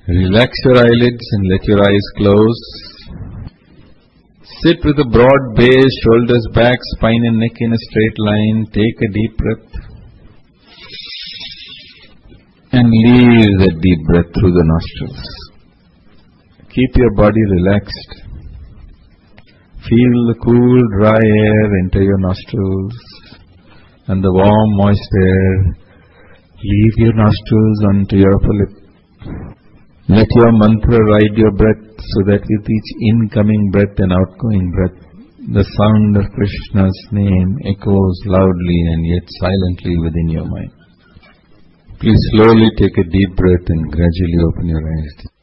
Relax your eyelids and let your eyes close. Sit with a broad base, shoulders back, spine and neck in a straight line. Take a deep breath. And leave that deep breath through the nostrils. Keep your body relaxed. Feel the cool, dry air enter your nostrils and the warm, moist air leave your nostrils onto your upper lip. Let your mantra ride your breath so that with each incoming breath and outgoing breath, the sound of Krishna's name echoes loudly and yet silently within your mind. Please slowly take a deep breath and gradually open your eyes.